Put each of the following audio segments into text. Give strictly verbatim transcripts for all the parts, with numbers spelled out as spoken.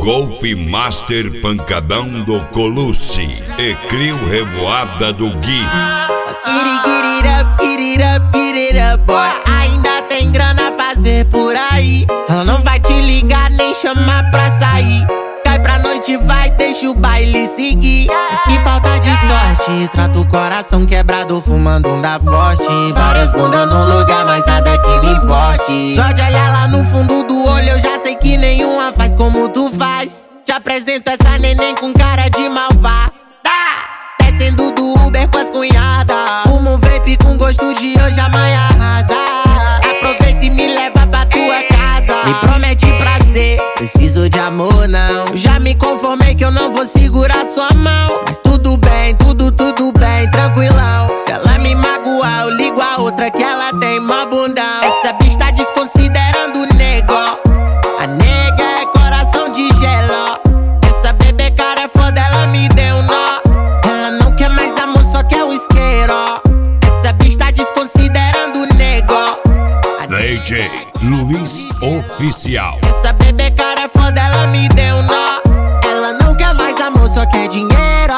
Golf Master Pancadão do Colucci e Crio Revoada do Gui. Get it, get it up, get it up, get it up, boy. Ainda tem grana a fazer por aí. Ela não vai te ligar nem chamar pra sair. Cai pra noite, vai, deixa o baile seguir. Diz que falta de sorte, trata o coração quebrado fumando um da forte. Várias bundas no lugar, mas nada que me importe. Só de olhar lá no fundo do olho eu já sei que nenhuma faz como tu faz. Te apresento essa neném com cara de malvada. Descendo do Uber com as cunhadas. Fumo um vape com gosto de hoje, amanhã arrasa. Aproveita e me leva pra tua casa. Me promete prazer, preciso de amor não. Já me conformei que eu não vou segurar sua mão. Mas tudo bem, tudo, tudo bem, tranquilão. Se ela me magoar, eu ligo a outra que ela tem mó bundão. Essa bicha tá desconsiderando o nego. A nega é coração de gelo. Essa bebê cara é foda, ela me deu nó. Ela não quer mais amor, só quer o isqueiro. Essa bicha tá desconsiderando o nego. D J Luiz Oficial. Essa bebê cara é foda, ela me deu nó. Ela não quer mais amor, só quer dinheiro.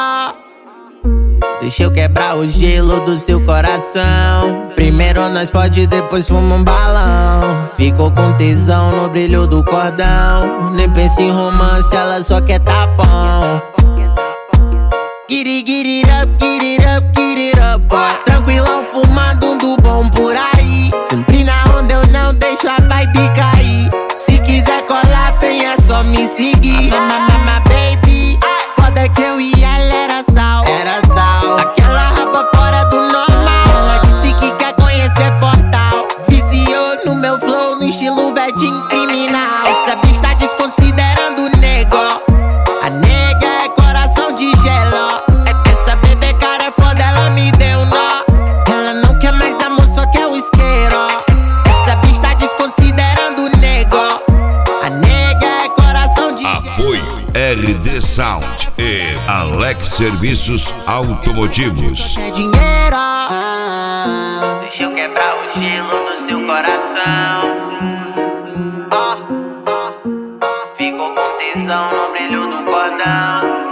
Deixa eu quebrar o gelo do seu coração. Primeiro nós fode, depois fuma um balão. Ficou com tesão no brilho do cordão. Nem pensa em romance, ela só quer tapão. Get it, get it up, get it up, get it up, boy. Tranquilão fumando um do bom por aí. Sempre na onda eu não deixo a vibe cair. Se quiser colar, vem, é só me seguir. Mama, baby, foda que eu e ela era sal. Era sal. Aquela rapa fora do normal. Ela disse que quer conhecer Fortal. Viciou no meu flow, no estilo vedinho criminal. Essa bicha tá desconsiderando o nego. A nega é coração de gelo. Essa bebê cara é foda, ela me deu nó. Ela não quer mais amor, só quer o isqueiro. Essa bicha tá desconsiderando o nego. A nega é coração de gelo. Apoio R D Sound e Alex Serviços Automotivos. É dinheiro. Deixa eu quebrar o gelo do seu coração. Ficou com tesão no brilho do cordão.